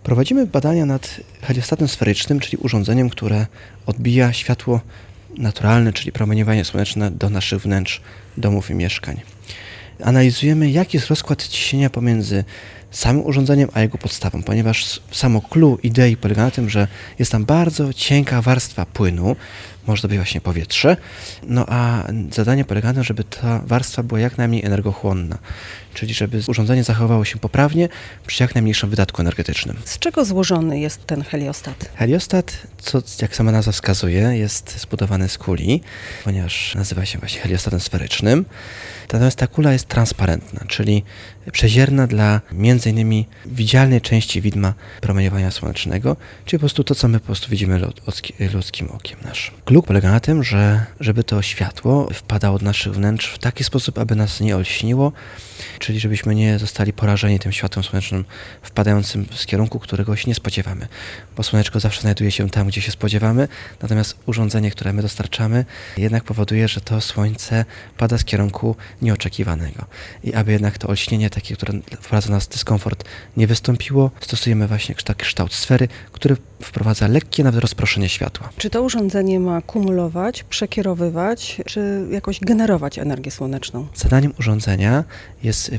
Prowadzimy badania nad heliostatem sferycznym, czyli urządzeniem, które odbija światło naturalne, czyli promieniowanie słoneczne do naszych wnętrz domów i mieszkań. Analizujemy, jaki jest rozkład ciśnienia pomiędzy samym urządzeniem a jego podstawą, ponieważ samo clue idei polega na tym, że jest tam bardzo cienka warstwa płynu, może to być właśnie powietrze, a zadanie polega na tym, żeby ta warstwa była jak najmniej energochłonna, czyli żeby urządzenie zachowało się poprawnie przy jak najmniejszym wydatku energetycznym. Z czego złożony jest ten heliostat? Heliostat, co jak sama nazwa wskazuje, jest zbudowany z kuli, ponieważ nazywa się właśnie heliostatem sferycznym. Natomiast ta kula jest transparentna, czyli przezierna dla m.in. widzialnej części widma promieniowania słonecznego, czyli po prostu to, co my po prostu widzimy ludzkim okiem naszym. Klucz polega na tym, że żeby to światło wpadało do naszych wnętrz w taki sposób, aby nas nie olśniło, czyli żebyśmy nie zostali porażeni tym światłem słonecznym wpadającym z kierunku, którego się nie spodziewamy. Bo słoneczko zawsze znajduje się tam, gdzie się spodziewamy, natomiast urządzenie, które my dostarczamy, jednak powoduje, że to słońce pada z kierunku nieoczekiwanego. I aby jednak to olśnienie takie, które wprowadza nas w dyskomfort, nie wystąpiło, stosujemy właśnie taki kształt sfery, który wprowadza lekkie nawet rozproszenie światła. Czy to urządzenie ma kumulować, przekierowywać, czy jakoś generować energię słoneczną? Zadaniem urządzenia jest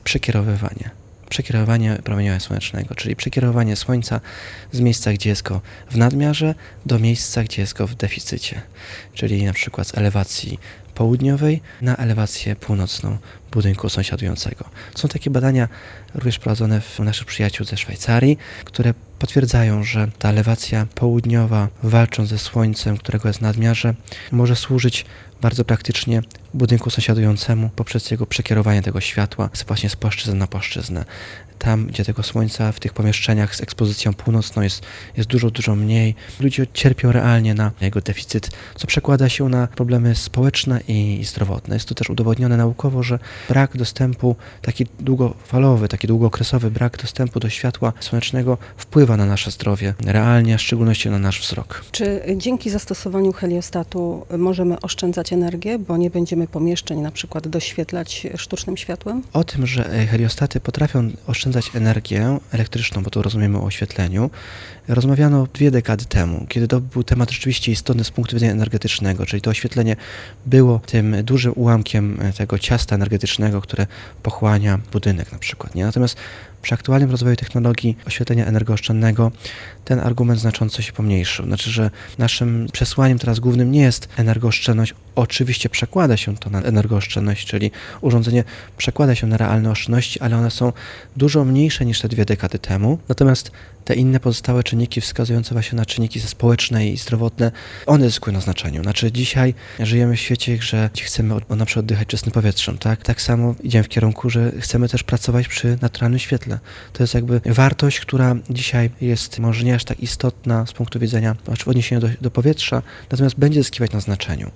przekierowywanie promieniowania słonecznego, czyli przekierowanie słońca z miejsca, gdzie jest go w nadmiarze, do miejsca, gdzie jest go w deficycie, czyli na przykład z elewacji południowej na elewację północną budynku sąsiadującego. Są takie badania również prowadzone w naszych przyjaciół ze Szwajcarii, które potwierdzają, że ta elewacja południowa, walcząc ze słońcem, którego jest w nadmiarze, może służyć bardzo praktycznie budynku sąsiadującemu poprzez jego przekierowanie tego światła właśnie z płaszczyzny na płaszczyznę. Tam, gdzie tego słońca w tych pomieszczeniach z ekspozycją północną jest dużo mniej, ludzie cierpią realnie na jego deficyt, co przekłada się na problemy społeczne i zdrowotne. Jest to też udowodnione naukowo, że brak dostępu, taki długofalowy, taki długookresowy brak dostępu do światła słonecznego wpływa na nasze zdrowie, realnie, a w szczególności na nasz wzrok. Czy dzięki zastosowaniu heliostatu możemy oszczędzać energię, bo nie będziemy pomieszczeń na przykład doświetlać sztucznym światłem? O tym, że heliostaty potrafią oszczędzać energię elektryczną, bo tu rozumiemy o oświetleniu, rozmawiano 2 dekady temu, kiedy to był temat rzeczywiście istotny z punktu widzenia energetycznego, czyli to oświetlenie było tym dużym ułamkiem tego ciasta energetycznego, które pochłania budynek na przykład. Natomiast przy aktualnym rozwoju technologii oświetlenia energooszczędnego ten argument znacząco się pomniejszył. Znaczy, że naszym przesłaniem teraz głównym nie jest energooszczędność. Oczywiście przekłada się to na energooszczędność, czyli urządzenie przekłada się na realne oszczędności, ale one są dużo mniejsze niż te 2 dekady temu. Natomiast te inne pozostałe czynniki wskazujące właśnie na czynniki społeczne i zdrowotne, one zyskują na znaczeniu. Znaczy dzisiaj żyjemy w świecie, że chcemy na przykład oddychać czystym powietrzem, tak? Tak samo idziemy w kierunku, że chcemy też pracować przy naturalnym świetle. To jest jakby wartość, która dzisiaj jest może nie aż tak istotna z punktu widzenia w odniesieniu do powietrza, natomiast będzie zyskiwać na znaczeniu.